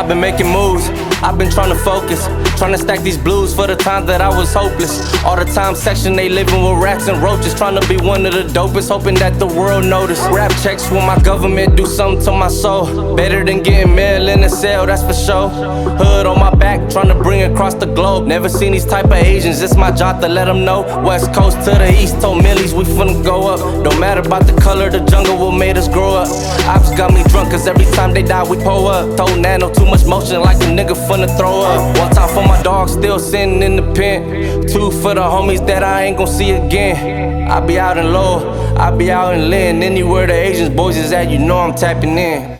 I've been making moves, I've been trying to focus, trying to stack these blues for the time that I was hopeless. All the time section they living with rats and roaches, trying to be one of the dopest, hoping that the world notice. Rap checks when my government do something to my soul. Better than getting mail in a cell, that's for sure. Hood on my back, trying to bring across the globe. Never seen these type of Asians, it's my job to let them know. West coast to the east, told millies we finna go up. Don't matter about the color, the jungle what made us grow up. Ops got me drunk, cause every time they die we pull up. Told Nano too much motion like a nigga finna throw up. One time for my dog still sitting in the pen. Two for the homies that I ain't gon' see again. I be out in Low, I be out in Lynn. Anywhere the Asians boys is at, you know I'm tapping in.